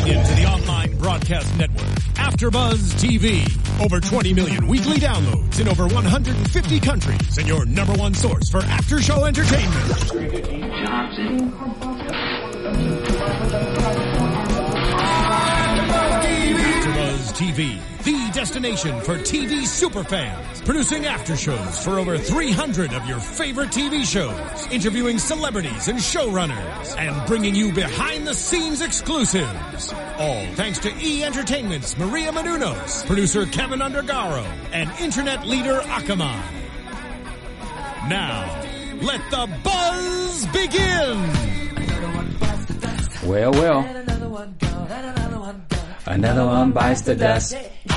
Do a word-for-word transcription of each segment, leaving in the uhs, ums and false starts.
tuning in to the online broadcast network, AfterBuzz T V. Over twenty million weekly downloads in over one hundred fifty countries, and your number one source for after-show entertainment. AfterBuzz T V, the destination for T V superfans, producing after shows for over three hundred of your favorite T V shows, interviewing celebrities and showrunners, and bringing you behind-the-scenes exclusives. All thanks to E! Entertainment's Maria Menounos, producer Kevin Undergaro, and internet leader Akamai. Now, let the buzz begin! Well, well. Another one bites the dust.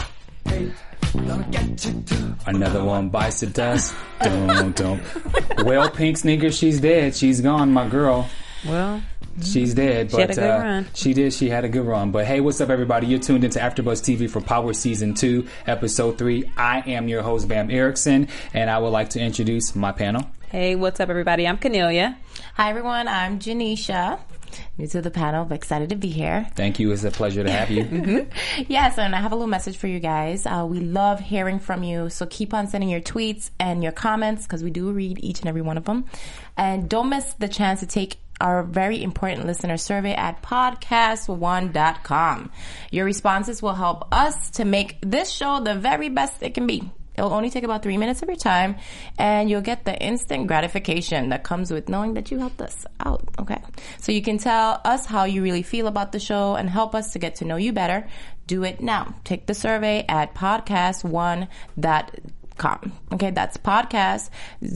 Another one bites the dust. Dum, dum. Well, Pink Sneakers, she's dead. She's gone, my girl. Well, she's dead. She but, had a good uh, run. She did. She had a good run. But hey, what's up, everybody? You're tuned into AfterBuzz T V for Power Season two, Episode three. I am your host, Bam Erickson, and I would like to introduce my panel. Hey, what's up, everybody? I'm Cornelia. Hi, everyone. I'm Janisha. New to the panel, but excited to be here. Thank you. It's a pleasure to have you. mm-hmm. Yes, and I have a little message for you guys. Uh, we love hearing from you, so keep on sending your tweets and your comments, because we do read each and every one of them. And don't miss the chance to take our very important listener survey at podcast one dot com. Your responses will help us to make this show the very best it can be. It'll only take about three minutes of your time, and you'll get the instant gratification that comes with knowing that you helped us out, okay? So you can tell us how you really feel about the show and help us to get to know you better. Do it now. Take the survey at podcast one dot com. Okay, that's podcast,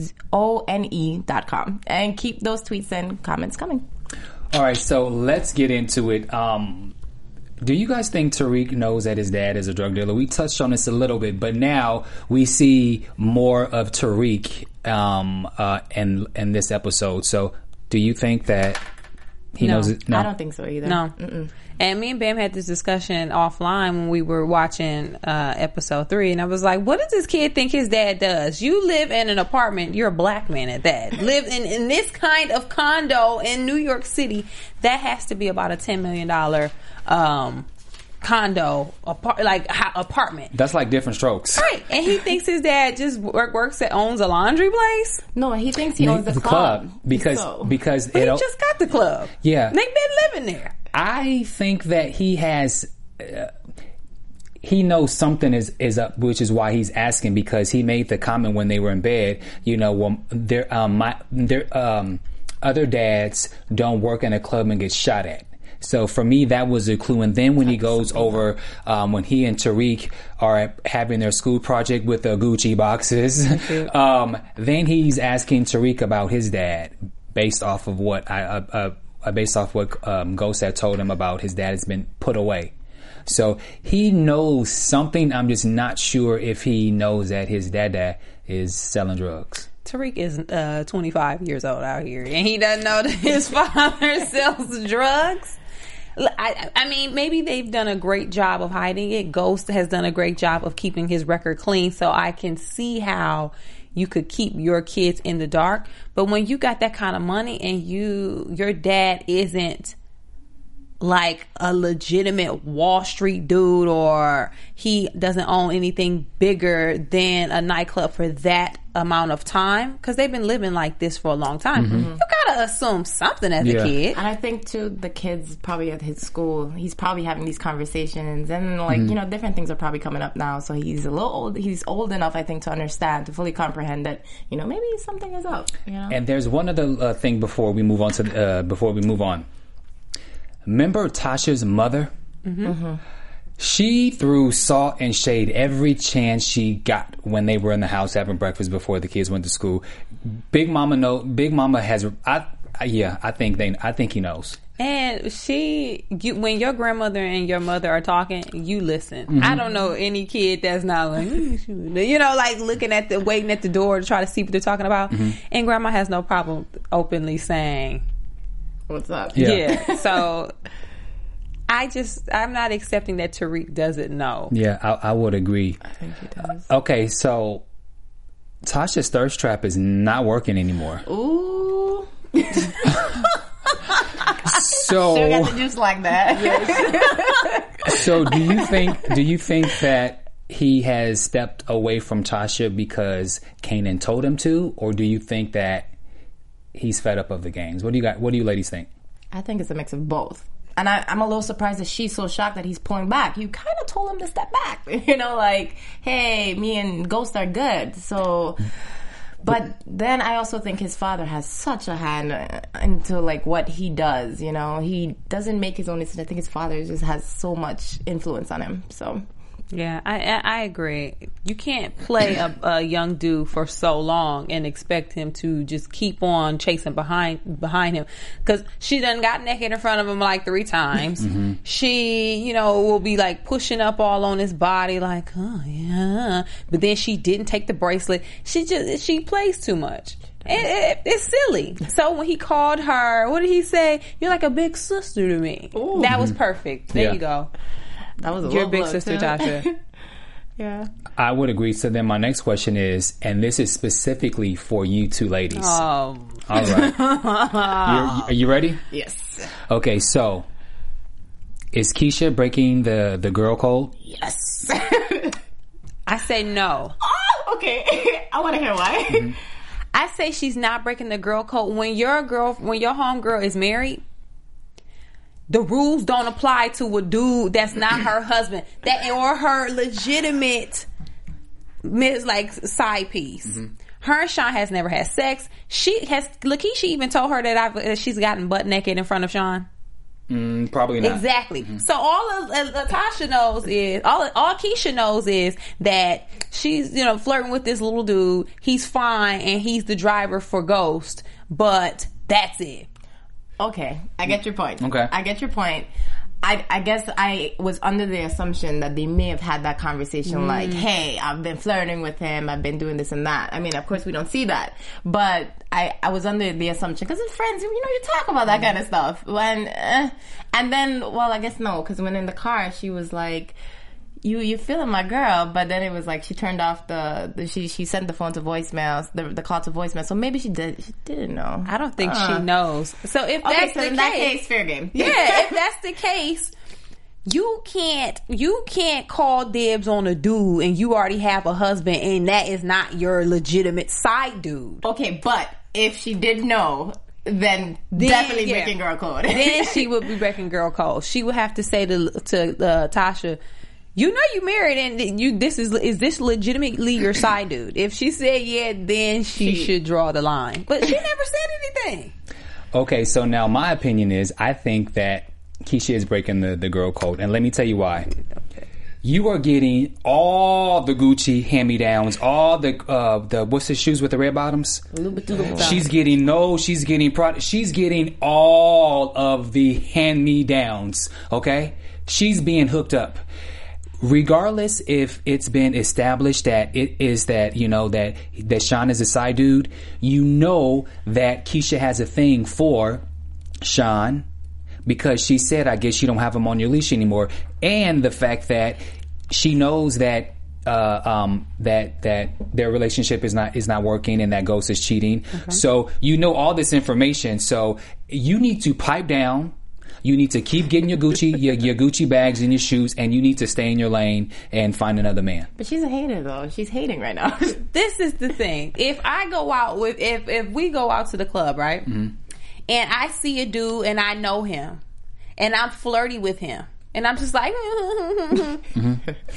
O N E dot com. And keep those tweets and comments coming. All right, so let's get into it. Um... Do you guys think Tariq knows that his dad is a drug dealer? We touched on this a little bit, but now we see more of Tariq um, uh, in in this episode. So, do you think that he no, knows it? No, I don't think so either. No. Mm-mm. And me and Bam had this discussion offline when we were watching uh, episode three, and I was like, what does this kid think his dad does? You live in an apartment. You're a black man at that. Live in, in this kind of condo in New York City. That has to be about a ten million dollars um, condo, apart, like ha- apartment. That's like different strokes. Right. And he thinks his dad just work, works at, owns a laundry place. No, he thinks he owns the, the club. club. Because, so. because But it he just got the club. Yeah. They've been living there. I think that he has, uh, he knows something is, is up, which is why he's asking, because he made the comment when they were in bed, you know, well, their, um, my, their, um, other dads don't work in a club and get shot at. So for me, that was a clue. And then when he goes over, um, when he and Tariq are having their school project with the Gucci boxes, um, then he's asking Tariq about his dad based off of what I, uh, uh, Uh, based off what um, Ghost had told him about his dad has been put away. So he knows something. I'm just not sure if he knows that his dad is selling drugs. Tariq is uh, twenty-five years old out here, and he doesn't know that his father sells drugs. I, I mean, maybe they've done a great job of hiding it. Ghost has done a great job of keeping his record clean, so I can see how you could keep your kids in the dark. But when you got that kind of money and you, your dad isn't like a legitimate Wall Street dude, or he doesn't own anything bigger than a nightclub for that amount of time, because they've been living like this for a long time. Mm-hmm. You gotta assume something as yeah. a kid. And I think too, the kids probably at his school, he's probably having these conversations, and like mm-hmm. you know, different things are probably coming up now. So he's a little old. He's old enough, I think, to understand, to fully comprehend that you know maybe something is up. You know. And there's one other uh, thing before we move on to uh, before we move on. Remember Tasha's mother? Mm-hmm. Mm-hmm. She threw salt and shade every chance she got when they were in the house having breakfast before the kids went to school. Big Mama know. Big Mama has. I, I yeah. I think they. I think he knows. And she, you, when your grandmother and your mother are talking, you listen. Mm-hmm. I don't know any kid that's not like, you know, like looking at the, waiting at the door to try to see what they're talking about. Mm-hmm. And grandma has no problem openly saying, "What's up?" Yeah. yeah. So I just, I'm not accepting that Tariq doesn't know. Yeah, I, I would agree. I think he does. Okay, so Tasha's thirst trap is not working anymore. Ooh. So, Sure got the juice like that. so do you think? Do you think that he has stepped away from Tasha because Kanan told him to, or do you think that he's fed up of the games? What do you got? What do you ladies think? I think it's a mix of both. And I, I'm a little surprised that she's so shocked that he's pulling back. You kind of told him to step back. You know, like, hey, me and Ghost are good. So, but then I also think his father has such a hand into, like, what he does, you know. He doesn't make his own decisions. I think his father just has so much influence on him, so... Yeah, I, I I agree. You can't play a, a young dude for so long and expect him to just keep on chasing behind behind him. Because she done got naked in front of him like three times. Mm-hmm. She, you know, will be like pushing up all on his body, like, oh yeah. But then she didn't take the bracelet. She just she plays too much. It, it, it's silly. So when he called her, what did he say? You're like a big sister to me. Ooh. That was perfect. There Yeah. you go. That was a Your low big blow, sister, too. Tasha. Yeah. I would agree. So then my next question is, and this is specifically for you two ladies. Oh. All right. You're, are you ready? Yes. Okay, so is Keisha breaking the, the girl code? Yes. I say no. Oh, okay. I want to hear why. Mm-hmm. I say she's not breaking the girl code. When your girl, when your homegirl is married, the rules don't apply to a dude that's not her husband, that or her legitimate, like side piece. Mm-hmm. Her and Sean has never had sex. She has. Lakeisha even told her that I've, she's gotten butt naked in front of Sean. Mm, probably not. Exactly. Mm-hmm. So all of, uh, Tasha knows is all all Keisha knows is that she's, you know, flirting with this little dude. He's fine and he's the driver for Ghost, but that's it. Okay, I get your point. Okay. I get your point. I, I guess I was under the assumption that they may have had that conversation mm. like, hey, I've been flirting with him, I've been doing this and that. I mean, of course we don't see that. But I, I was under the assumption, because as friends, you know, you talk about that mm. kind of stuff. When, uh, and then, well, I guess no, because when in the car, she was like, you you feeling my girl, but then it was like she turned off the, the she she sent the phone to voicemails, the the call to voicemail. So maybe she did she didn't know. I don't think uh. she knows. So if okay, that's so the in case, that case, fair game. Yeah, if that's the case, you can't you can't call dibs on a dude and you already have a husband and that is not your legitimate side dude. Okay, but if she did know, then, then definitely yeah. breaking girl code. Then she would be breaking girl code. She would have to say to to uh, Tasha, you know you married and you this is is this legitimately your side dude? If she said yeah, then she, she should draw the line. But she never said anything. Okay, so now my opinion is I think that Keisha is breaking the, the girl code, and let me tell you why. Okay. You are getting all the Gucci hand-me-downs, all the uh, the what's the shoes with the red bottoms? She's getting no, she's getting pro- she's getting all of the hand-me-downs. Okay, she's being hooked up. Regardless if it's been established that it is that, you know, that, that Sean is a side dude, you know that Keisha has a thing for Sean because she said, I guess you don't have him on your leash anymore. And the fact that she knows that, uh, um, that, that their relationship is not, is not working and that Ghost is cheating. Okay. So you know all this information. So you need to pipe down. You need to keep getting your Gucci, your, your Gucci bags and your shoes, and you need to stay in your lane and find another man. But she's a hater, though. She's hating right now. This is the thing. If I go out with, if if we go out to the club, right, mm-hmm. and I see a dude and I know him, and I'm flirty with him, and I'm just like, mm-hmm.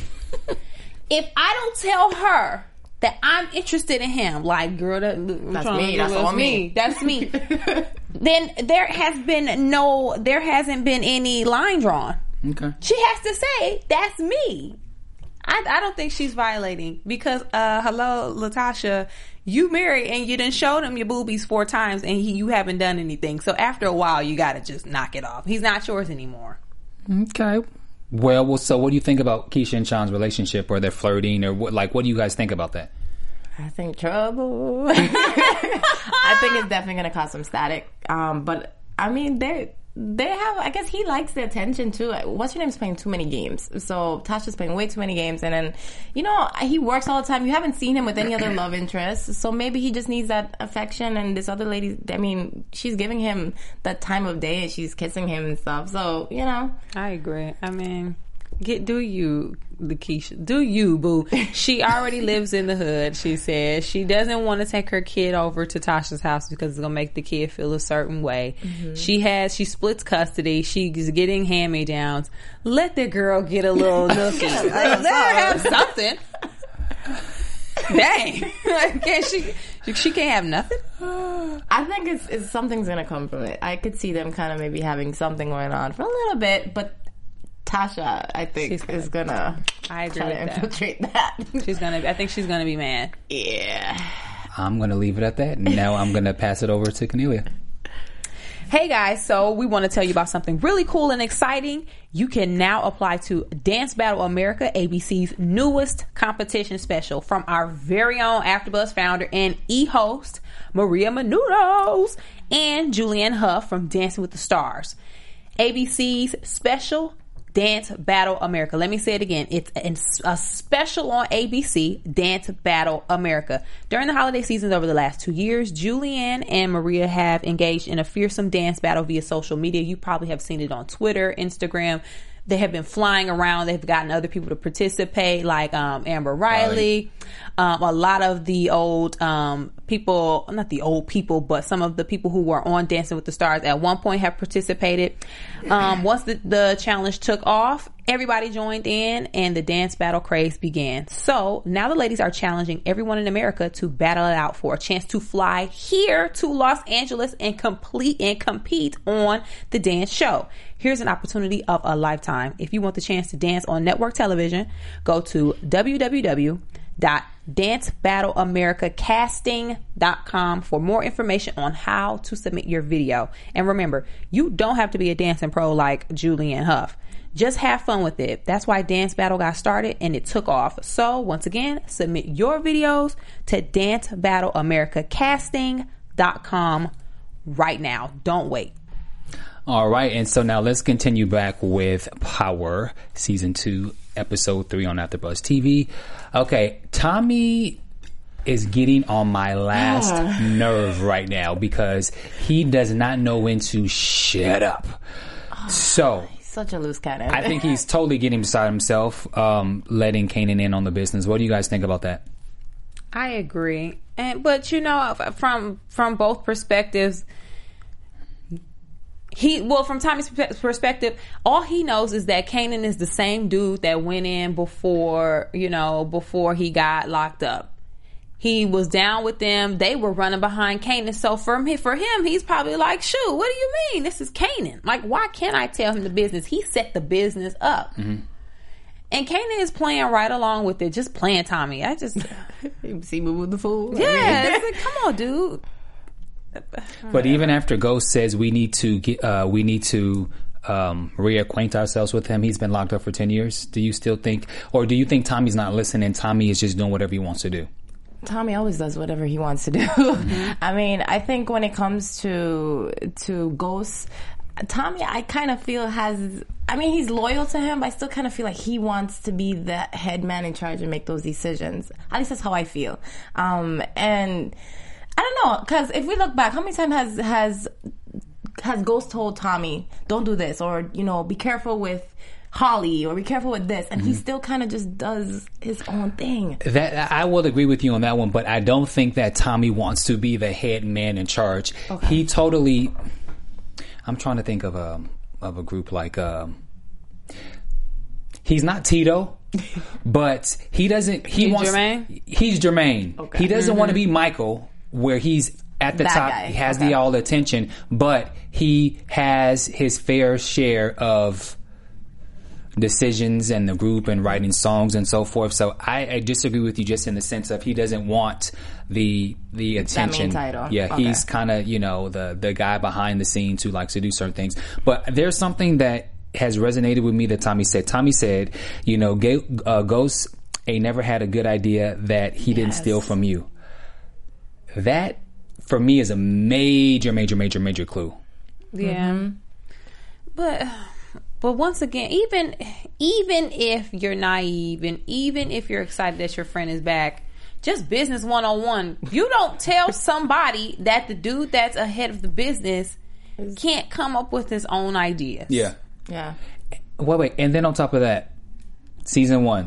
if I don't tell her that I'm interested in him, like, girl, that, that's me. That's all me. me. That's me. Then there has been no, there hasn't been any line drawn. Okay. She has to say, that's me. I, I don't think she's violating because, uh, hello, Latasha, you married and you done showed him your boobies four times and he, you haven't done anything. So after a while, you got to just knock it off. He's not yours anymore. Okay. Well, well, so what do you think about Keisha and Sean's relationship, or they're flirting, or what? Like, what do you guys think about that? I think trouble. I think it's definitely going to cause some static. Um, but I mean, they they have, I guess he likes the attention too. What's your name's playing too many games. So Tasha's playing way too many games. And then, you know, he works all the time. You haven't seen him with any other love interests. So maybe he just needs that affection. And this other lady, I mean, she's giving him that time of day and she's kissing him and stuff. So, you know. I agree. I mean, get do you, Lakeisha. Do you, boo. She already lives in the hood, she says. She doesn't want to take her kid over to Tasha's house because it's going to make the kid feel a certain way. Mm-hmm. She has, she splits custody. She's getting hand-me-downs. Let the girl get a little nookie. Like, let her have something. Dang. Can't she, she can't have nothing? I think it's, it's something's going to come from it. I could see them kind of maybe having something going on for a little bit, but Tasha, I think, gonna, is gonna I agree try with to that. infiltrate that. She's gonna. I think she's gonna be mad. Yeah. I'm gonna leave it at that. Now I'm gonna pass it over to Cornelia. Hey guys, so we want to tell you about something really cool and exciting. You can now apply to Dance Battle America, A B C's newest competition special, from our very own AfterBuzz founder and e-host Maria Menounos and Julianne Hough from Dancing with the Stars. A B C's special Dance Battle America. Let me say it again. It's a special on A B C, Dance Battle America. During the holiday seasons over the last two years, Julianne and Maria have engaged in a fearsome dance battle via social media. You probably have seen it on Twitter, Instagram. They have been flying around. They've gotten other people to participate, like um, Amber Riley. Um, a lot of the old um, people, not the old people, but some of the people who were on Dancing with the Stars at one point have participated. Um, once the, the challenge took off, everybody joined in and the dance battle craze began. So now the ladies are challenging everyone in America to battle it out for a chance to fly here to Los Angeles and complete and compete on the dance show. Here's an opportunity of a lifetime. If you want the chance to dance on network television, go to w w w dot dance battle america casting dot com for more information on how to submit your video. And remember, you don't have to be a dancing pro like Julianne Hough. Just have fun with it. That's why Dance Battle got started and it took off. So once again, submit your videos to dance battle america casting dot com right now. Don't wait. All right, and so now let's continue back with Power Season two, Episode three on AfterBuzz T V. Okay, Tommy is getting on my last nerve right now because he does not know when to shut up. Oh, so he's such a loose cannon. I think he's totally getting beside himself, um, letting Kanan in on the business. What do you guys think about that? I agree, and but you know, from from both perspectives. He well, from Tommy's perspective, all he knows is that Kanan is the same dude that went in before, you know, before he got locked up. He was down with them. They were running behind Kanan. So for him, for him, he's probably like, shoot, what do you mean? This is Kanan. Like, why can't I tell him the business? He set the business up. Mm-hmm. And Kanan is playing right along with it, just playing Tommy. I just... You see me with the fool? Yeah. It's like, come on, dude. But even after Ghost says we need to get, uh, we need to um, reacquaint ourselves with him, he's been locked up for ten years. Do you still think, or do you think Tommy's not listening? Tommy is just doing whatever he wants to do. Tommy always does whatever he wants to do. Mm-hmm. I mean, I think when it comes to to Ghost, Tommy, I kind of feel has. I mean, he's loyal to him, but I still kind of feel like he wants to be the head man in charge and make those decisions. At least that's how I feel. Um, and. I don't know, because if we look back, how many times has has has Ghost told Tommy, don't do this, or, you know, be careful with Holly, or be careful with this, and mm-hmm. he still kind of just does his own thing. That I will agree with you on that one, but I don't think that Tommy wants to be the head man in charge. Okay. He totally... I'm trying to think of a, of a group like... Um, he's not Tito, but he doesn't... He he's wants, Jermaine? He's Jermaine. Okay. He doesn't mm-hmm. want to be Michael... where he's at the that top, guy. he has okay. the all attention, but he has his fair share of decisions and the group and writing songs and so forth. So I, I disagree with you just in the sense of he doesn't want the the attention. That main title. Yeah, okay. he's kind of, you know, the the guy behind the scenes who likes to do certain things. But there's something that has resonated with me that Tommy said. Tommy said, you know, uh, Ghost ain't never had a good idea that he yes. didn't steal from you. That, for me, is a major, major, major, major clue. Yeah. Mm-hmm. But but once again, even even if you're naive and even if you're excited that your friend is back, just business one on one, you don't tell somebody that the dude that's ahead of the business can't come up with his own ideas. Yeah. Yeah. Wait, wait, and then on top of that, season one,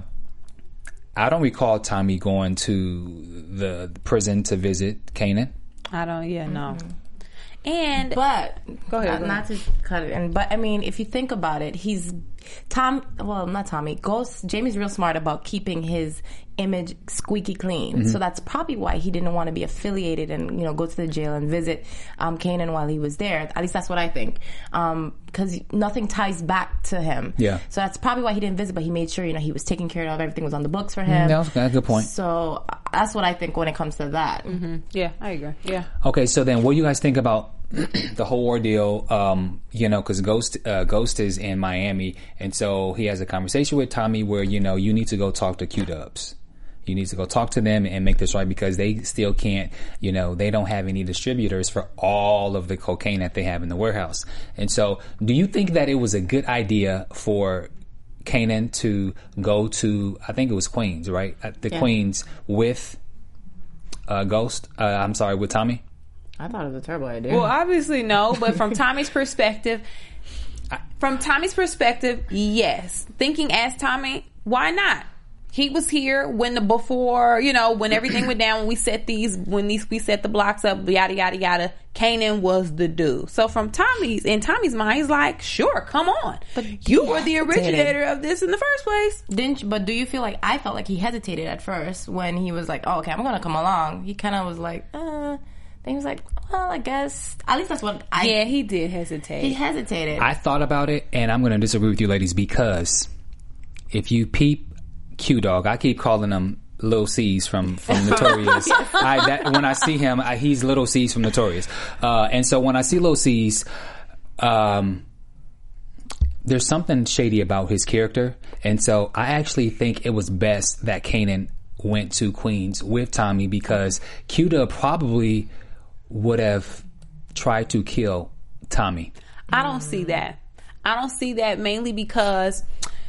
I don't recall Tommy going to the prison to visit Kanan. I don't. Yeah, no. Mm-hmm. And but go ahead, uh, go not ahead. to cut it in, but I mean, if you think about it, he's Tom. Well, not Tommy. Ghost. Jamie's real smart about keeping his image squeaky clean. Mm-hmm. So that's probably why he didn't want to be affiliated and you know go to the jail and visit um, Kanan while he was there. At least that's what I think, because um, nothing ties back to him. Yeah. So that's probably why he didn't visit, but he made sure you know he was taken care of. Everything was on the books for him. That was a good point. So that's what I think when it comes to that. Mm-hmm. Yeah, I agree. Yeah. Okay, so then what do you guys think about the whole ordeal? Um, you know, because Ghost uh, Ghost is in Miami, and so he has a conversation with Tommy where you know you need to go talk to Q-Dubs. You need to go talk to them and make this right because they still can't, you know, they don't have any distributors for all of the cocaine that they have in the warehouse. And so, do you think that it was a good idea for Kanan to go to, I think it was Queens, right? At the Yeah. Queens with uh, Ghost. Uh, I'm sorry, with Tommy. I thought it was a terrible idea. Well, obviously no, but from Tommy's perspective, from Tommy's perspective, yes. Thinking as Tommy, why not? He was here when the before, you know, when everything went down, when we set these, when these, we set the blocks up, yada, yada, yada. Kanan was the dude. So from Tommy's, in Tommy's mind, he's like, sure, come on. But you were the originator of this in the first place. Didn't you, but do you feel like, I felt like he hesitated at first when he was like, oh, okay, I'm going to come along. He kind of was like, uh, then he was like, well, I guess, at least that's what I... Yeah, he did hesitate. He hesitated. I thought about it, and I'm going to disagree with you ladies because if you peep Q-Dog, I keep calling him Lil C's from, from Notorious. I, that, when I see him, I, he's Little C's from Notorious. Uh, and so when I see Lil C's, um, there's something shady about his character. And so I actually think it was best that Kanan went to Queens with Tommy because Q-Dub probably would have tried to kill Tommy. I don't see that. I don't see that mainly because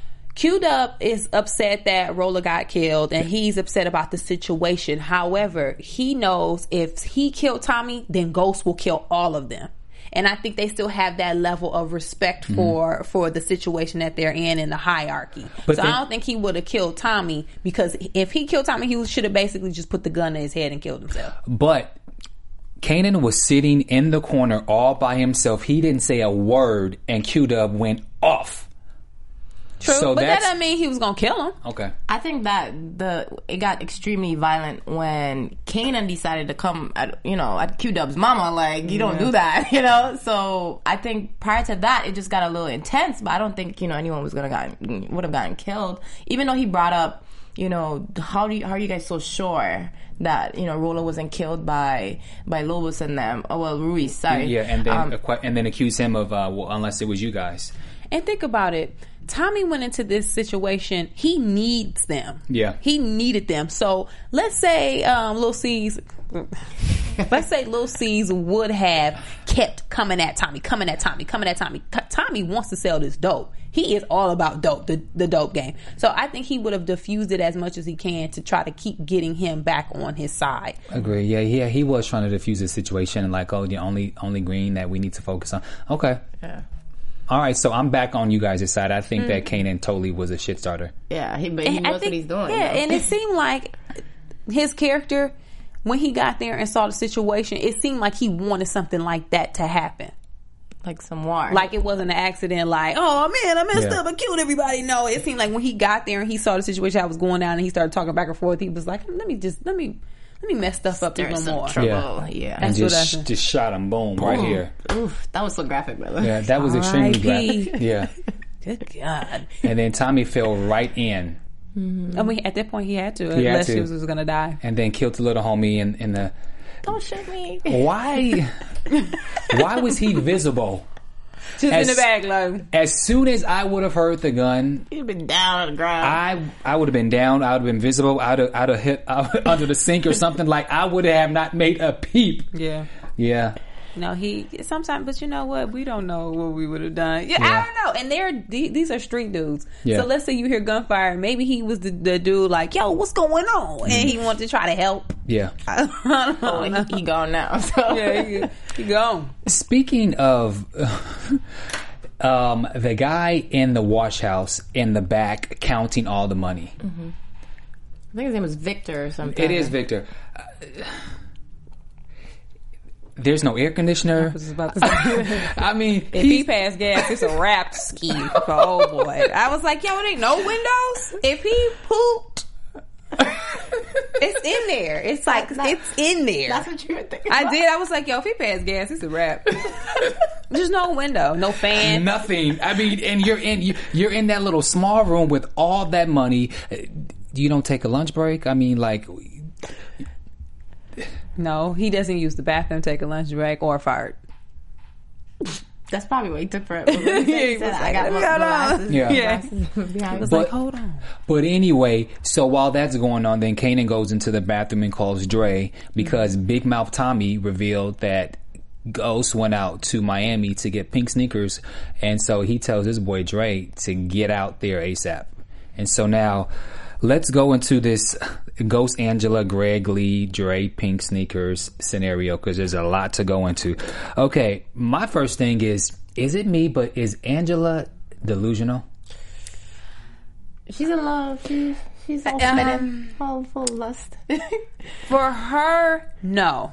Q-Dub is upset that Roller got killed and he's upset about the situation. However, he knows if he killed Tommy, then Ghost will kill all of them. And I think they still have that level of respect for, mm-hmm. for the situation that they're in in the hierarchy. But so then, I don't think he would have killed Tommy because if he killed Tommy, he should have basically just put the gun in his head and killed himself. But Kanan was sitting in the corner all by himself. He didn't say a word and Q-Dub went off. True, so but that doesn't mean he was gonna kill him. Okay. I think that the it got extremely violent when Kanan decided to come at you know at Q-Dub's mama. Like you yeah. don't do that, you know. So I think prior to that, it just got a little intense. But I don't think you know anyone was gonna got would have gotten killed. Even though he brought up, you know, how do you, how are you guys so sure that you know Roller wasn't killed by by Lobos and them? Oh well, Ruiz. Sorry. Yeah, and then um, and then accuse him of uh, well, unless it was you guys. And think about it. Tommy went into this situation. He needs them. Yeah. He needed them. So let's say um, Lil C's, let's say Lil C's would have kept coming at Tommy, coming at Tommy, coming at Tommy. Tommy wants to sell this dope. He is all about dope, the, the dope game. So I think he would have diffused it as much as he can to try to keep getting him back on his side. Agree. Yeah, yeah. He was trying to diffuse the situation and like, oh, the only only green that we need to focus on. Okay. Yeah. All right, so I'm back on you guys' side. I think mm. that Kanan totally was a shit starter. Yeah, he, but he and knows think, what he's doing. Yeah, though. And it seemed like his character, when he got there and saw the situation, it seemed like he wanted something like that to happen. Like some war. Like it wasn't an accident, like, oh man, I messed yeah. up, I killed everybody. No, it seemed like when he got there and he saw the situation that was going down and he started talking back and forth, he was like, let me just, let me... Let me mess stuff up Stir even some more. Trouble. Yeah, yeah. And just, just shot him, boom, boom, right here. Oof, that was so graphic, brother. Yeah, that was extremely graphic. Yeah. Good God. And then Tommy fell right in. Mm-hmm. I mean, at that point, he had to, he unless had to. she was, was going to die. And then killed the little homie in, in the. Don't shoot me. Why? Why was he visible? Just as, in the bag, like. As soon as I would have heard the gun, he'd been down on the ground. I I would have been down. I would have been visible. I'd have, I'd have hit uh, under the sink or something. Like I would have not made a peep. Yeah. Yeah. You know, he sometimes, but you know what? We don't know what we would have done. Yeah, Yeah. I don't know. And they're these are street dudes. Yeah. So let's say you hear gunfire. Maybe he was the, the dude like, "Yo, what's going on?" And he wanted to try to help. Yeah. I don't know. Oh, he, he gone now. So. Yeah, he, he gone. Speaking of um, the guy in the wash house in the back counting all the money. Mm-hmm. I think his name was Victor or something. It is Victor. Uh, there's no air conditioner. I was about to say. I mean, If he passed gas, it's a wrap ski for old boy. I was like, yo, it ain't no windows. If he pooped, it's in there. It's like, That- it's in there. That's what you were thinking. I about? did. I was like, yo, if he passed gas, it's a wrap. There's no window, no fan. nothing. I mean, and you're in you, you're in that little small room with all that money. Uh, You don't take a lunch break. I mean, like, No, he doesn't use the bathroom, take a lunch break, or fart. That's probably what he took for it. He said, he said, I got my glasses. Yeah. Yeah. Behind I the was But- like, hold on. But anyway, so while that's going on, then Kanan goes into the bathroom and calls Dre because Big Mouth Tommy revealed that Ghost went out to Miami to get pink sneakers, and so he tells his boy Dre to get out there ASAP. And so now, let's go into this Ghost, Angela, Greg, Lee, Dre, pink sneakers scenario because there's a lot to go into. Okay, my first thing is, is it me, but is Angela delusional? She's in love. She's she's all Um, spinning, all full of lust. For her, no.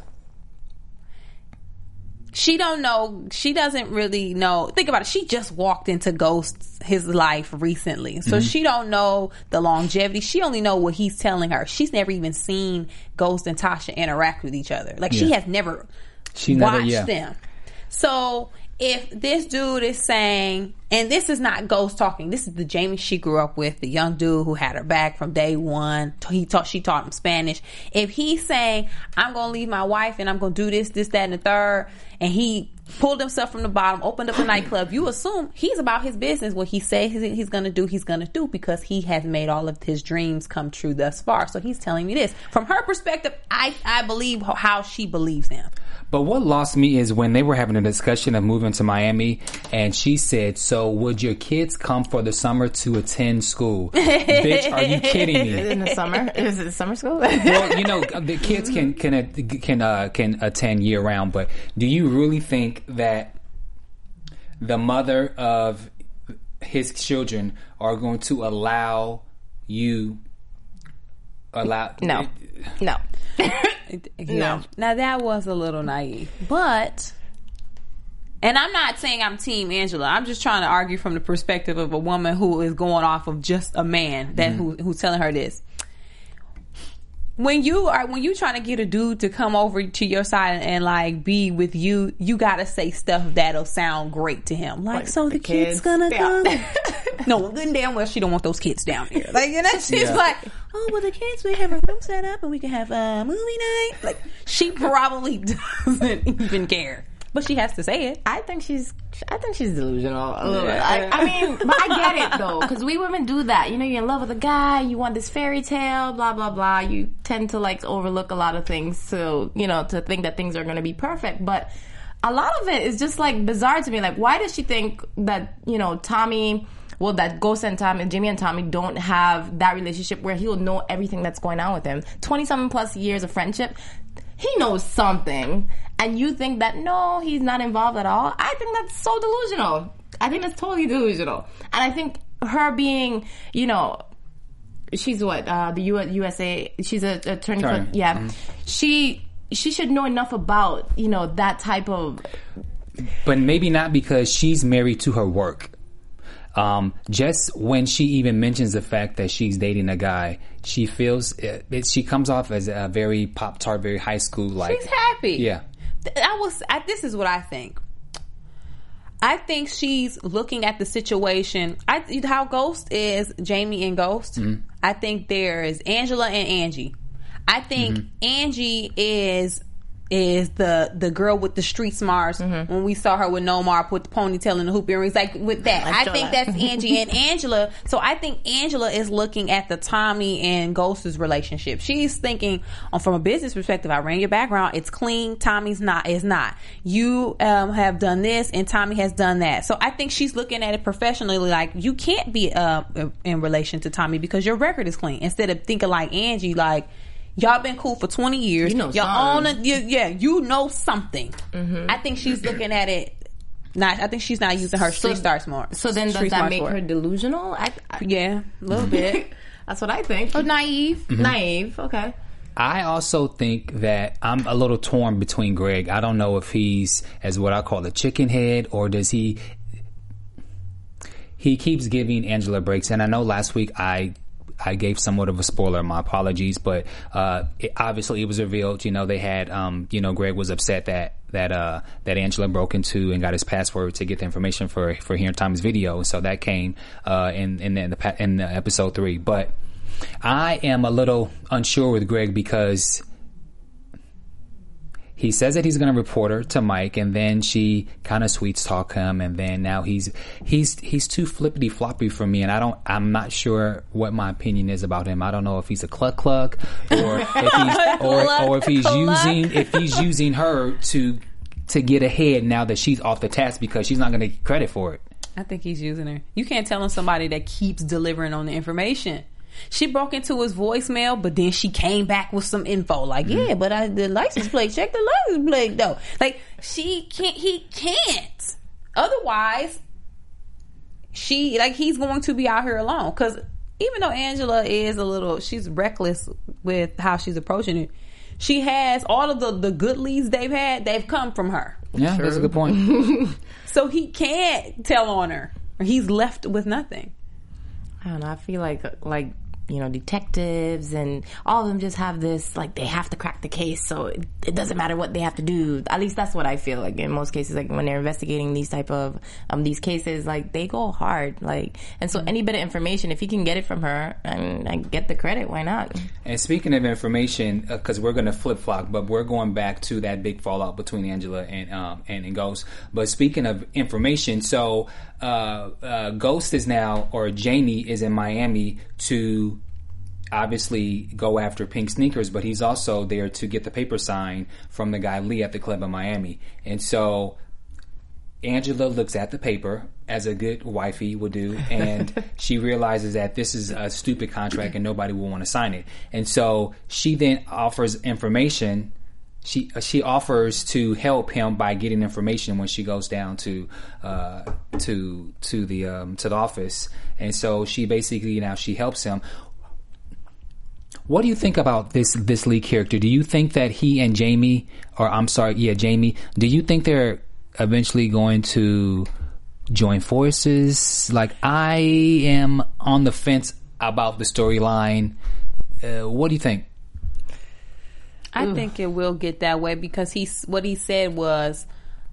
She don't know. She doesn't really know. Think about it. She just walked into Ghost's his life recently, so she don't know the longevity. She only know what he's telling her. She's never even seen Ghost and Tasha interact with each other. Like she Yeah. has never She never, watched yeah. them. So if this dude is saying, and this is not Ghost talking, this is the Jamie she grew up with, the young dude who had her back from day one. He taught, she taught him Spanish. If he's saying, I'm going to leave my wife and I'm going to do this, this, that, and the third, and he pulled himself from the bottom, opened up a nightclub, you assume he's about his business. What he says he's going to do, he's going to do because he has made all of his dreams come true thus far. So he's telling me this. From her perspective, I, I believe how she believes him. But what lost me is when they were having a discussion of moving to Miami, and she said, so would your kids come for the summer to attend school? Bitch, are you kidding me? In the summer, is it summer school? Well, you know, the kids can can can uh, can attend year round, but do you really think that the mother of his children are going to allow you allow No, no. Yeah. Now that was a little naive, but, and I'm not saying I'm Team Angela. I'm just trying to argue from the perspective of a woman who is going off of just a man that who, who's telling her this. When you are when you trying to get a dude to come over to your side and, and like be with you, you gotta say stuff that'll sound great to him. Like, Like, so the, the kid's kids. gonna Yeah. come. No, good and damn well she don't want those kids down there. Like, and that's just Yeah. like, oh, well, the kids, we have a room set up and we can have a movie night. Like, she probably doesn't even care, but she has to say it. I think she's, I think she's delusional a little bit. I, I mean, but I get it though, because we women do that. You know, you're in love with a guy, you want this fairy tale, blah blah blah. You tend to like overlook a lot of things, to you know, to think that things are going to be perfect. But a lot of it is just like bizarre to me. Like, why does she think that you know Tommy? Well, that Ghost and Tommy, Jimmy and Tommy don't have that relationship where he'll know everything that's going on with him. twenty-seven plus years of friendship. He knows something. And you think that, no, he's not involved at all. I think that's so delusional. I think that's totally delusional. And I think her being, you know, she's what, uh, the U- USA, she's an attorney. Attorney. For, yeah. Mm-hmm. She, she should know enough about, you know, that type of... But maybe not because she's married to her work. Um, just when she even mentions the fact that she's dating a guy, she feels it, it, she comes off as a very pop tart, very high school like. She's happy. Yeah. I was. I, this is what I think. I think she's looking at the situation. I how Ghost is Jamie and Ghost. Mm-hmm. I think there is Angela and Angie. I think mm-hmm. Angie is is the the girl with the street smarts. Mm-hmm. When we saw her with Nomar put the ponytail and the hoop earrings, like with that, I, I think that. that's Angie and Angela. So I think Angela is looking at the Tommy and Ghost's relationship. She's thinking, um, from a business perspective, I ran your background. It's clean. Tommy's not. Is not. You um, have done this, and Tommy has done that. So I think she's looking at it professionally. Like, you can't be uh, in relation to Tommy because your record is clean. Instead of thinking like Angie, like. Y'all been cool for twenty years. You know Y'all own a, you, yeah, you know something. Mm-hmm. I think she's looking at it. Not. I think she's not using her street so, star smart. So then, does that make her delusional? I, I, yeah, a little bit. That's what I think. Or naive. Mm-hmm. Naive. Okay. I also think that I'm a little torn between Greg. I don't know if he's as what I call a chicken head, or does he? He keeps giving Angela breaks, and I know last week I. I gave somewhat of a spoiler. My apologies, but uh, it, obviously it was revealed. You know, they had, um, you know, Greg was upset that that uh, that Angela broke into and got his password to get the information for for hearing Tommy's video. So that came uh, in in the, in the in the episode three. But I am a little unsure with Greg because he says that he's going to report her to Mike, and then she kind of sweets talk him, and then now he's he's he's too flippity floppy for me, and I don't I'm not sure what my opinion is about him. I don't know if he's a cluck cluck or if he's or, or if he's using if he's using her to to get ahead now that she's off the task because she's not going to get credit for it. I think he's using her. You can't tell him somebody that keeps delivering on the information. She broke into his voicemail, but then she came back with some info. Like, mm-hmm. yeah, but I, the license plate, check the license plate, though. Like, she can't, he can't. Otherwise, she, like, he's going to be out here alone. Because even though Angela is a little, she's reckless with how she's approaching it, she has all of the, the good leads they've had, they've come from her. Yeah, True. That's a good point. So he can't tell on her. Or he's left with nothing. I don't know. I feel like, like, you know, detectives and all of them just have this, like, they have to crack the case, so it, it doesn't matter what they have to do. At least that's what I feel like in most cases, like when they're investigating these type of um these cases, like they go hard, like, and so any bit of information, if you can get it from her and like, get the credit, why not? And speaking of information, because uh, we're going to flip flop, but we're going back to that big fallout between Angela and um and, and Ghost. But speaking of information, so uh, uh Ghost is now, or Jamie is in Miami to obviously go after Pink Sneakers, but he's also there to get the paper signed from the guy Lee at the club in Miami. And so Angela looks at the paper, as a good wifey would do, and she realizes that this is a stupid contract and nobody will want to sign it. And so she then offers information. She she offers to help him by getting information when she goes down to uh, to to the um, to the office. And so she basically now she helps him. What do you think about this this Lee character? Do you think that he and Jamie, or I'm sorry, yeah, Jamie, do you think they're eventually going to join forces? Like, I am on the fence about the storyline. Uh, what do you think? I Ugh. think it will get that way because he, what he said was,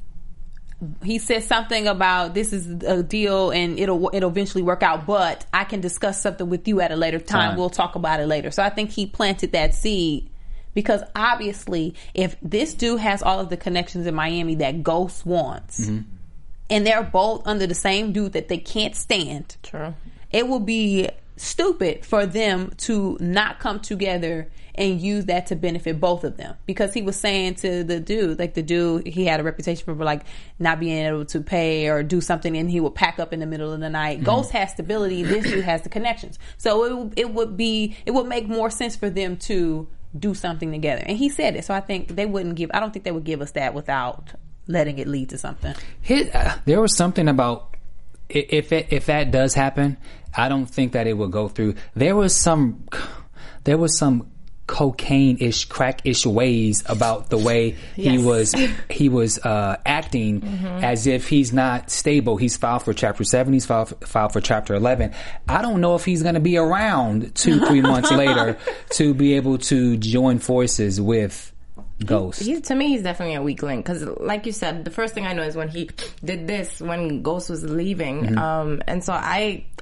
he said something about this is a deal and it'll it'll eventually work out, but I can discuss something with you at a later time. time. We'll talk about it later. So I think he planted that seed because obviously if this dude has all of the connections in Miami that Ghost wants, mm-hmm. and they're both under the same dude that they can't stand, True. it will be stupid for them to not come together and use that to benefit both of them. Because he was saying to the dude, like the dude, he had a reputation for like not being able to pay or do something, and he would pack up in the middle of the night. Mm-hmm. Ghost has stability. This dude has the connections. So it, it would be, it would make more sense for them to do something together. And he said it. So I think they wouldn't give, I don't think they would give us that without letting it lead to something. His, uh, there was something about, if it, if that does happen, I don't think that it will go through. There was some, there was some cocaine-ish, crack-ish ways about the way yes. he was he was uh, acting, mm-hmm. as if he's not stable. He's filed for Chapter seven. He's filed, filed for Chapter eleven. I don't know if he's going to be around two, three months later to be able to join forces with Ghost. He, he, to me, he's definitely a weak link because, like you said, the first thing I know is when he did this when Ghost was leaving, mm-hmm. um, and so I I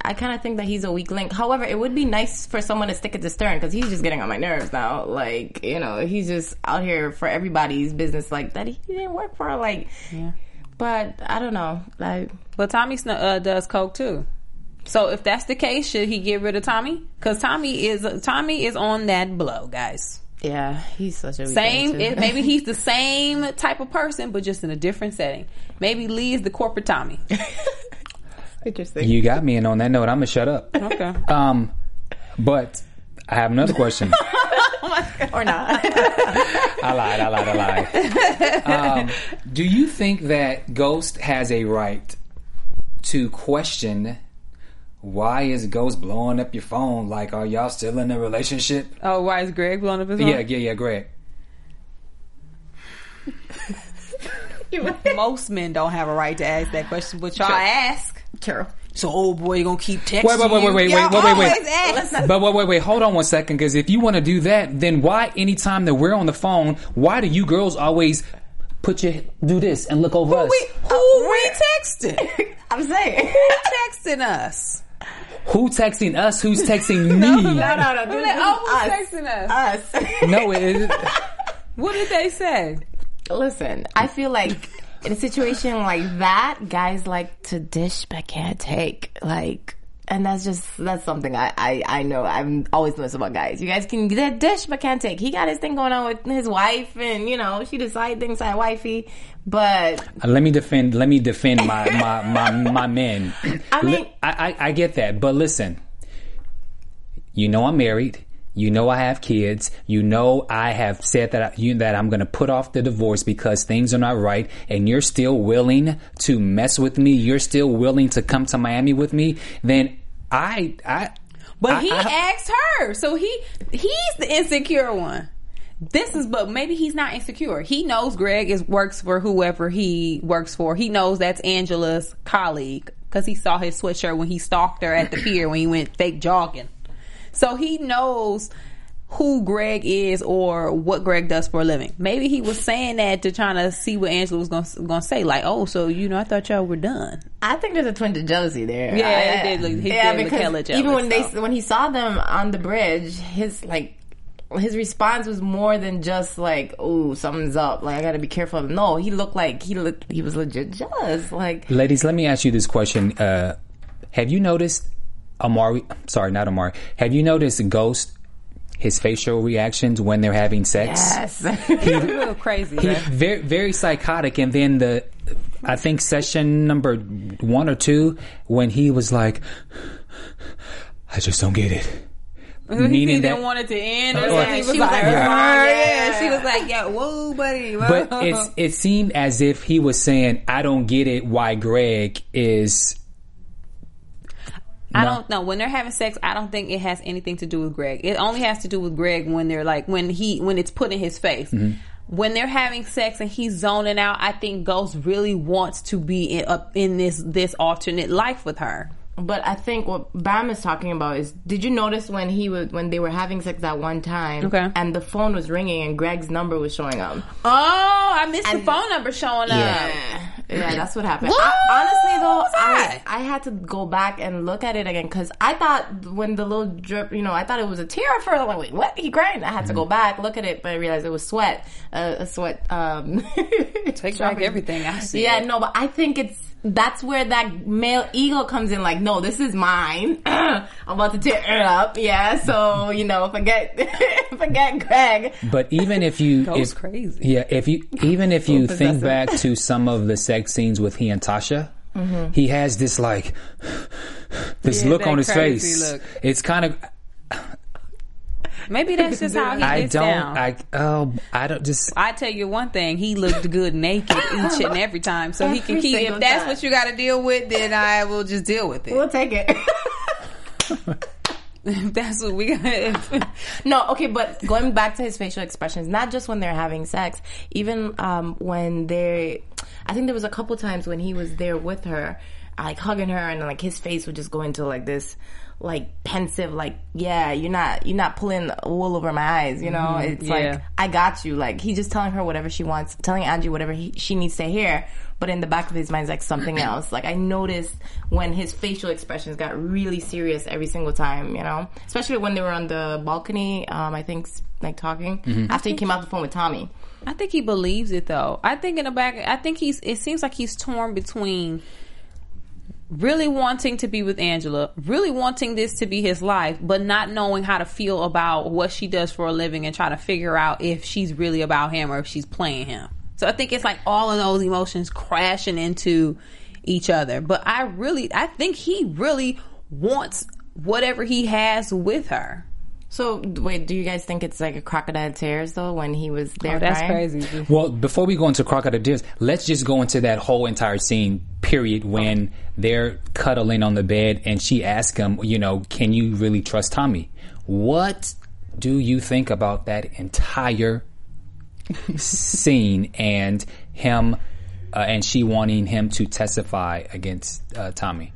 I kind of think that he's a weak link. However, it would be nice for someone to stick it to Stern because he's just getting on my nerves now. Like, you know, he's just out here for everybody's business like that. He didn't work for, like, yeah. But I don't know. Like, but Tommy uh, does coke too. So if that's the case, should he get rid of Tommy? Because Tommy is Tommy is on that blow, guys. Yeah, he's such a same. It, maybe he's the same type of person, but just in a different setting. Maybe Lee is the corporate Tommy. Interesting. You got me, and on that note, I'm gonna shut up. Okay. Um, but I have another question. Oh my God. Or not. I lied. I lied. I lied. Um, do you think that Ghost has a right to question? Why is Ghost blowing up your phone? Like, are y'all still in a relationship? Oh, why is Greg blowing up his phone? Yeah, yeah, yeah, Greg. Most men don't have a right to ask that question, but y'all ask. True. So, old boy, you gonna keep texting? Wait, wait, wait, wait, wait, wait, wait, wait, wait. Ask. But wait, wait, wait. Hold on one second, because if you want to do that, then why, anytime that we're on the phone, why do you girls always put your do this and look over who us? We, who uh, we texting? I'm saying, who texting us? Who texting us? Who's texting me? no, no, no. no. Who's oh, texting us? Us. No, it is. What did they say? Listen, I feel like in a situation like that, guys like to dish but can't take. Like, and that's just, that's something I, I, I know. I've always noticed about guys. You guys can get dish but can't take. He got his thing going on with his wife, and, you know, she decided things like wifey. But uh, let me defend. Let me defend my my my, my men. I mean, I, I I get that, but listen. You know I'm married. You know I have kids. You know I have said that I, you, that I'm going to put off the divorce because things are not right, and you're still willing to mess with me. You're still willing to come to Miami with me. Then I I. But I, he I, asked her, so he he's the insecure one. This is, but maybe he's not insecure. He knows Greg is works for whoever he works for. He knows that's Angela's colleague because he saw his sweatshirt when he stalked her at the pier when he went fake jogging. So he knows who Greg is or what Greg does for a living. Maybe he was saying that to trying to see what Angela was going to say. Like, oh, so, you know, I thought y'all were done. I think there's a twinge of jealousy there. Yeah, I, he did look, he yeah, did because look jealous, even when so. they when he saw them on the bridge, his like his response was more than just like, "Oh, something's up. Like I got to be careful." No, he looked like he looked he was legit jealous. Like, ladies, let me ask you this question: uh, have you noticed Amari? Sorry, not Amari. Have you noticed Ghost? His facial reactions when they're having sex. Yes, he's a little crazy. He's right? very, very psychotic. And then the, I think session number one or two, when he was like, "I just don't get it." Meaning he didn't want it to end, or, or he was like, like yeah. yeah. She was like, "Yeah, whoa, buddy." Whoa. But it's it seemed as if he was saying, "I don't get it. Why Greg is." I No. don't know. When they're having sex, I don't think it has anything to do with Greg. It only has to do with Greg when they're like, when he, when it's put in his face. Mm-hmm. When they're having sex and he's zoning out, I think Ghost really wants to be in, up in this, this alternate life with her. But I think what Bam is talking about is, did you notice when he was when they were having sex that one time, okay, and the phone was ringing and Greg's number was showing up? Oh, I missed and, the phone number showing yeah. up. Yeah, that's what happened. What? I, honestly, though, I, I had to go back and look at it again because I thought when the little drip, you know, I thought it was a tear at first. I'm like, wait, what? He cried. I had to go back, look at it, but I realized it was sweat. Uh, a sweat. Um, Take back everything I see. Yeah, no, but I think it's that's where that male ego comes in. Like, no, this is mine. I'm about to tear it up. Yeah, so you know, forget forget Greg. But even if you, goes if, crazy. Yeah, if you even if you think back to some of the sex scenes with he and Tasha, mm-hmm. he has this like this yeah, look on his face. Look. It's kind of. Maybe that's just how he I gets don't, down. I oh, I don't just. I tell you one thing: he looked good naked each and every time, so he can Every keep. If single that's time. what you got to deal with, then I will just deal with it. We'll take it. If that's what we got. No, okay, but going back to his facial expressions, not just when they're having sex, even um, when they, I think there was a couple times when he was there with her, like hugging her, and like his face would just go into like this like pensive, like, yeah, you're not you're not pulling wool over my eyes, you know. Mm-hmm. It's yeah. like, I got you. Like, he's just telling her whatever she wants, telling Angie whatever he, she needs to hear. But in the back of his mind is like something else. Like, I noticed when his facial expressions got really serious every single time, you know, especially when they were on the balcony. Um, I think like talking mm-hmm. after he came off the phone with Tommy. I think he believes it though. I think in the back, I think he's. It seems like he's torn between really wanting to be with Angela, really wanting this to be his life, but not knowing how to feel about what she does for a living and try to figure out if she's really about him or if she's playing him. So I think it's like all of those emotions crashing into each other. But I really, I think he really wants whatever he has with her. So, wait, do you guys think it's like a crocodile tears, though, when he was there? Oh, that's crying? crazy. Well, before we go into crocodile tears, let's just go into that whole entire scene, period, when they're cuddling on the bed and she asks him, you know, can you really trust Tommy? What do you think about that entire scene and him uh, and she wanting him to testify against uh, Tommy?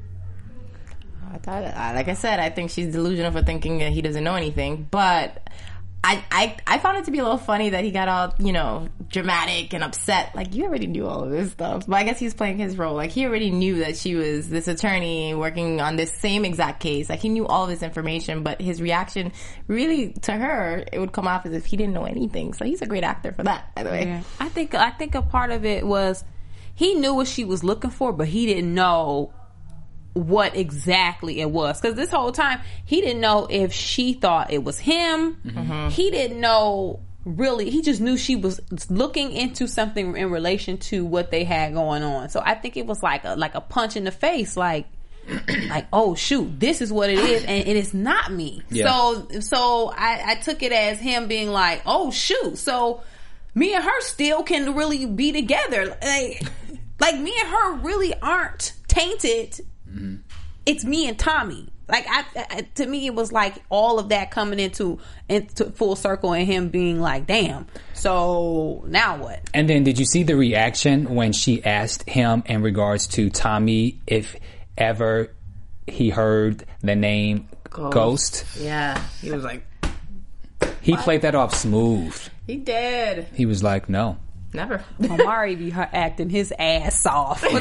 I thought, like I said, I think she's delusional for thinking that he doesn't know anything. But I, I, I found it to be a little funny that he got all, you know, dramatic and upset. Like, you already knew all of this stuff. But I guess he's playing his role. Like, he already knew that she was this attorney working on this same exact case. Like, he knew all of this information. But his reaction, really, to her, it would come off as if he didn't know anything. So he's a great actor for that, by the way. Yeah. I think I think a part of it was he knew what she was looking for, but he didn't know what exactly it was, because this whole time he didn't know if she thought it was him. Mm-hmm. He didn't know really. He just knew she was looking into something in relation to what they had going on. So I think it was like a like a punch in the face, like like oh shoot, this is what it is, and it is not me. Yeah. So so I, I took it as him being like, oh shoot, so me and her still can really be together. Like like me and her really aren't tainted. Mm-hmm. It's me and Tommy. Like I, I, to me, it was like all of that coming into into full circle, and him being like, "Damn." So now what? And then, did you see the reaction when she asked him in regards to Tommy if ever he heard the name Ghost? Ghost? Yeah, he was like, he what? Played that off smooth. He did. He was like, "No." Never. Omari be her acting his ass off. He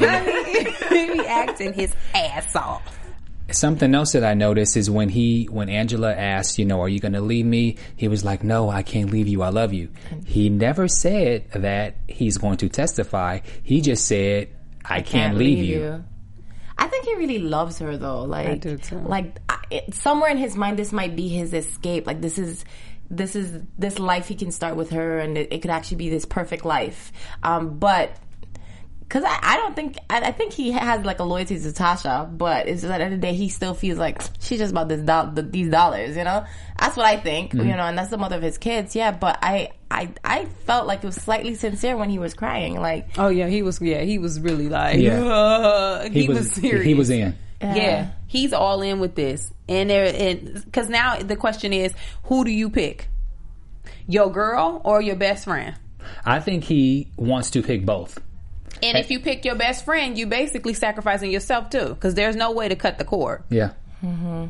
be acting his ass off. Something else that I noticed is when he, when Angela asked, you know, are you going to leave me? He was like, no, I can't leave you. I love you. He never said that he's going to testify. He just said, I, I can't, can't leave, leave you. you. I think he really loves her, though. Like, I do too. Like, it, somewhere in his mind, this might be his escape. Like, this is... This is this life he can start with her, and it, it could actually be this perfect life. Um, but because I, I don't think I, I think he has like a loyalty to Tasha, but it's just at the end of the day he still feels like she's just about this do- the, these dollars, you know. That's what I think, mm-hmm. you know, and that's the mother of his kids. Yeah, but I, I I felt like it was slightly sincere when he was crying. Like, oh yeah, he was. Yeah, he was really like, yeah. uh, he, he was, was serious. He was in. Yeah. yeah, he's all in with this, and there, and because now the question is, who do you pick, your girl or your best friend? I think he wants to pick both. And if you pick your best friend, you basically sacrificing yourself too, because there's no way to cut the cord. Yeah. Mm-hmm.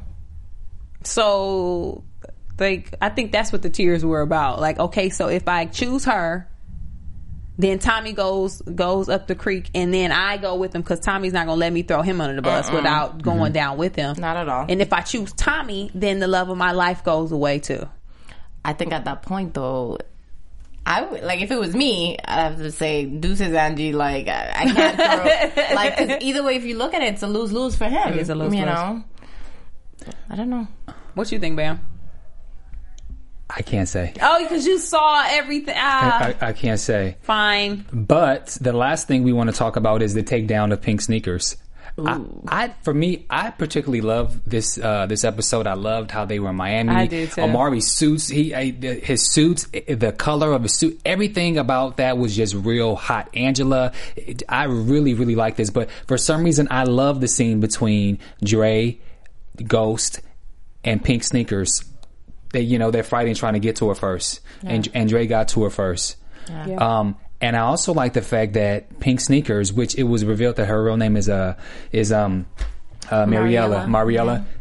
So, like, I think that's what the tears were about. Like, okay, so if I choose her, then Tommy goes goes up the creek, and then I go with him because Tommy's not going to let me throw him under the bus uh-uh. without going mm-hmm. down with him. Not at all. And if I choose Tommy, then the love of my life goes away too. I think at that point, though, I would, like, if it was me, I'd have to say, deuces, Angie, like, I, I can't throw, like, cause either way, if you look at it, it's a lose-lose for him. It is a lose-lose. You know? I don't know. What you think, Bam? I can't say. Oh, because you saw everything. Ah. I, I, I can't say. Fine. But the last thing we want to talk about is the takedown of Pink Sneakers. I, I, for me, I particularly love this uh, this episode. I loved how they were in Miami. I did too. Omari's suits, he I, his suits, the color of his suit, everything about that was just real hot. Angela, I really, really like this. But for some reason, I love the scene between Dre, Ghost, and Pink Sneakers. They, you know, they're fighting, trying to get to her first, yeah. and and Dre got to her first. Yeah. Yeah. Um, And I also like the fact that Pink Sneakers, which it was revealed that her real name is uh is um uh, Mariella. Mariella. Mariella.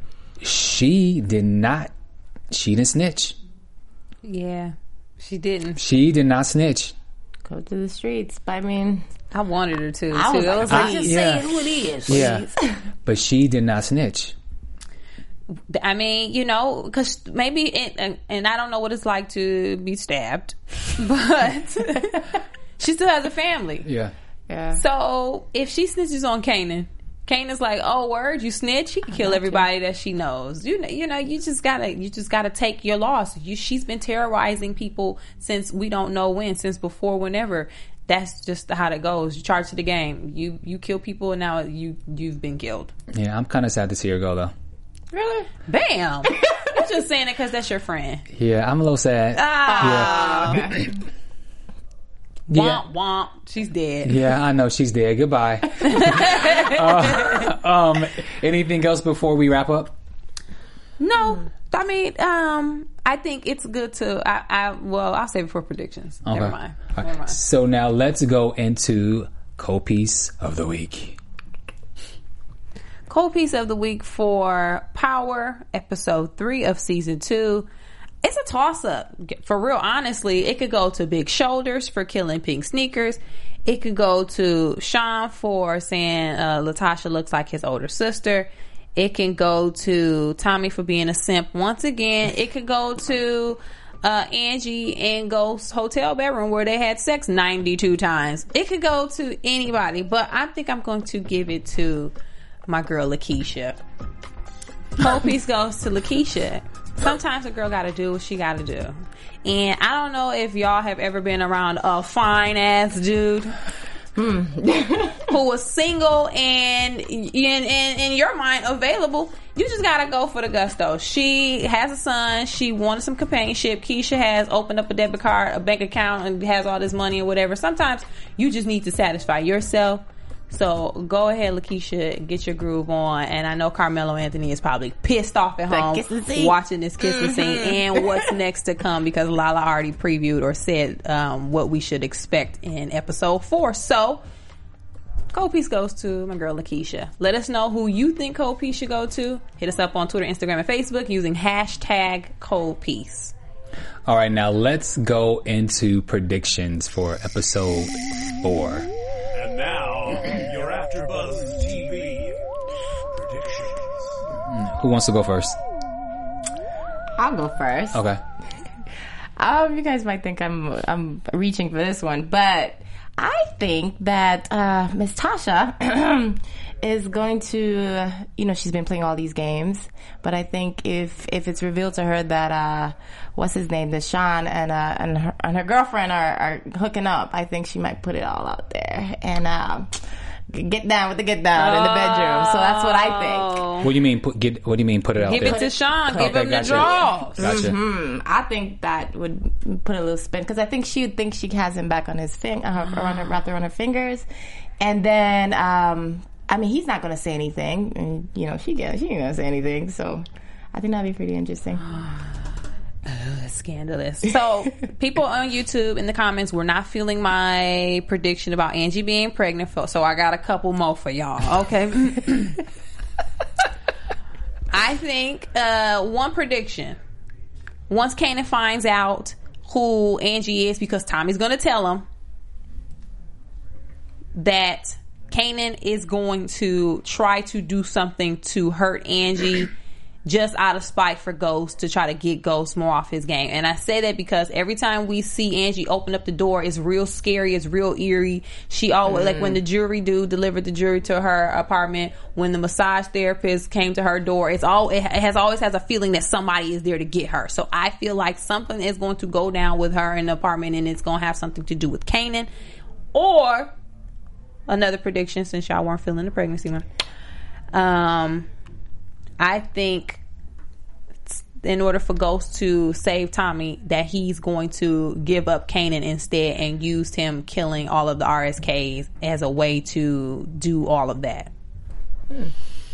she did not. She didn't snitch. Yeah, she didn't. She did not snitch. Go to the streets. But I mean, I wanted her to. I was too. I like, was I like, just yeah. say who it is. Yeah, but she did not snitch. I mean, you know, because maybe, it, and, and I don't know what it's like to be stabbed, but she still has a family. Yeah. Yeah. So if she snitches on Kanan, Kanan's like, "Oh, word, you snitch? He can kill everybody that she knows." You know, you know, you just gotta, you just gotta take your loss. You, she's been terrorizing people since we don't know when, since before, whenever. That's just how it goes. You charge to the game. You you kill people, and now you you've been killed. Yeah, I'm kind of sad to see her go though. Really? Bam! I'm just saying it because that's your friend. Yeah, I'm a little sad. Ah. Yeah. Womp womp. She's dead. Yeah, I know she's dead. Goodbye. uh, um, anything else before we wrap up? No, I mean, um, I think it's good to. I, I well, I'll save it for predictions. Okay. Never mind. All right. Never mind. So now let's go into co-piece of the week. Co-piece of the week for Power, episode three of season two. It's a toss-up. For real, honestly, it could go to Big Shoulders for killing pink sneakers. It could go to Sean for saying uh, Latasha looks like his older sister. It can go to Tommy for being a simp once again. It could go to uh, Angie and Ghost's hotel bedroom where they had sex ninety-two times. It could go to anybody, but I think I'm going to give it to my girl Lakeisha. Whole piece goes to Lakeisha. Sometimes a girl gotta do what she gotta do. And I don't know if y'all have ever been around a fine ass dude hmm. who was single and in, in, in your mind available. You just gotta go for the gusto. She has a son. She wanted some companionship. Keisha has opened up a debit card, a bank account, and has all this money or whatever. Sometimes you just need to satisfy yourself. So go ahead, Lakeisha, get your groove on. And I know Carmelo Anthony is probably pissed off at home watching this kissing mm-hmm. scene and what's next to come, because Lala already previewed or said um, what we should expect in episode four. So Cold Piece goes to my girl Lakeisha. Let us know who you think Cold Piece should go to. Hit us up on Twitter, Instagram, and Facebook using hashtag Cold Piece. All right, now let's go into predictions for episode four. And now, your AfterBuzz T V predictions. Who wants to go first? I'll go first. Okay. Um, you guys might think I'm I'm reaching for this one, but I think that uh, Miss Tasha is going to, you know, she's been playing all these games, but I think if if it's revealed to her that uh, what's his name, that Sean and uh, and her and her girlfriend are, are hooking up, I think she might put it all out there and uh, get down with the get down oh. in the bedroom. So that's what I think. What do you mean? Put get? What do you mean? Put it out Give there? it to Sean. Give okay, him gotcha. the draws. Gotcha. Mm-hmm. I think that would put a little spin, because I think she would think she has him back on his thing, uh, around her, wrapped around her fingers, and then. Um, I mean, he's not going to say anything, and you know, she get, she ain't going to say anything. So, I think that'd be pretty interesting. Uh, scandalous. So, people on YouTube in the comments were not feeling my prediction about Angie being pregnant, for, so I got a couple more for y'all. Okay. I think uh, one prediction. Once Kanan finds out who Angie is, because Tommy's going to tell him that Kanan is going to try to do something to hurt Angie just out of spite for Ghost, to try to get Ghost more off his game. And I say that because every time we see Angie open up the door, it's real scary, it's real eerie. She always, mm. like when the jury dude delivered the jury to her apartment, when the massage therapist came to her door, it's all, it has always has a feeling that somebody is there to get her. So I feel like something is going to go down with her in the apartment, and it's going to have something to do with Kanan. Or another prediction, since y'all weren't feeling the pregnancy one. Um, I think in order for Ghost to save Tommy, that he's going to give up Kanan instead and use him killing all of the R S Ks as a way to do all of that. Hmm.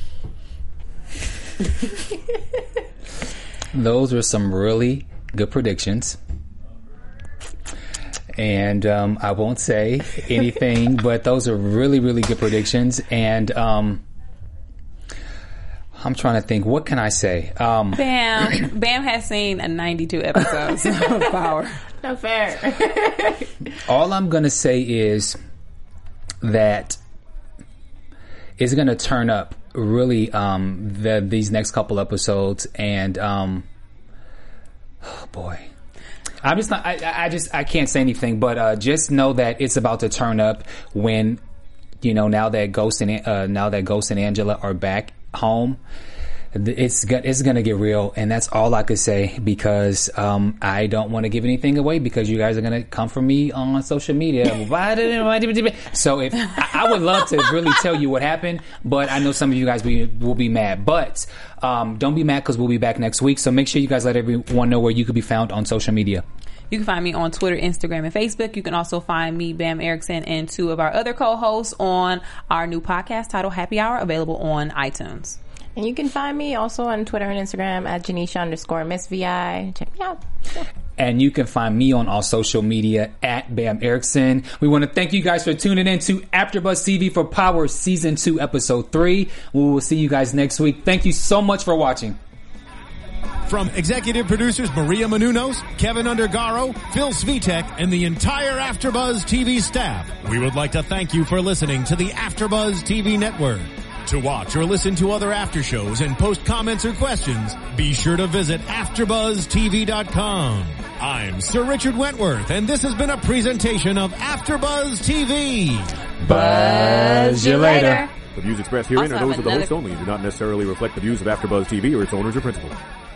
Those were some really good predictions. And um, I won't say anything, but those are really, really good predictions. And um, I'm trying to think. What can I say? Um, Bam. Bam has seen a ninety-two episodes of Power. No fair. all I'm going to say is that it's going to turn up really um, the, these next couple episodes. And, um, oh boy. I'm just not, I, I just, I can't say anything, but uh, just know that it's about to turn up when, you know, now that Ghost and, uh, now that Ghost and Angela are back home. It's it's gonna get real, and that's all I could say because um, I don't want to give anything away because you guys are gonna come for me on social media. So if I, I would love to really tell you what happened, but I know some of you guys be, will be mad. But um, don't be mad because we'll be back next week. So make sure you guys let everyone know where you could be found on social media. You can find me on Twitter, Instagram, and Facebook. You can also find me, Bam Erickson, and two of our other co-hosts on our new podcast titled Happy Hour, available on iTunes. And you can find me also on Twitter and Instagram at Janisha underscore Miss Vi. Check me out. Yeah. And you can find me on all social media at Bam Erickson. We want to thank you guys for tuning in to AfterBuzz T V for Power Season two, Episode three. We will see you guys next week. Thank you so much for watching. From executive producers Maria Menounos, Kevin Undergaro, Phil Svitek, and the entire AfterBuzz T V staff, we would like to thank you for listening to the AfterBuzz T V network. To watch or listen to other after shows and post comments or questions, be sure to visit after buzz T V dot com. I'm Sir Richard Wentworth, and this has been a presentation of AfterBuzz T V. Buzz you later. The views expressed herein Also are those have of the another- host only and do not necessarily reflect the views of AfterBuzz T V or its owners or principals.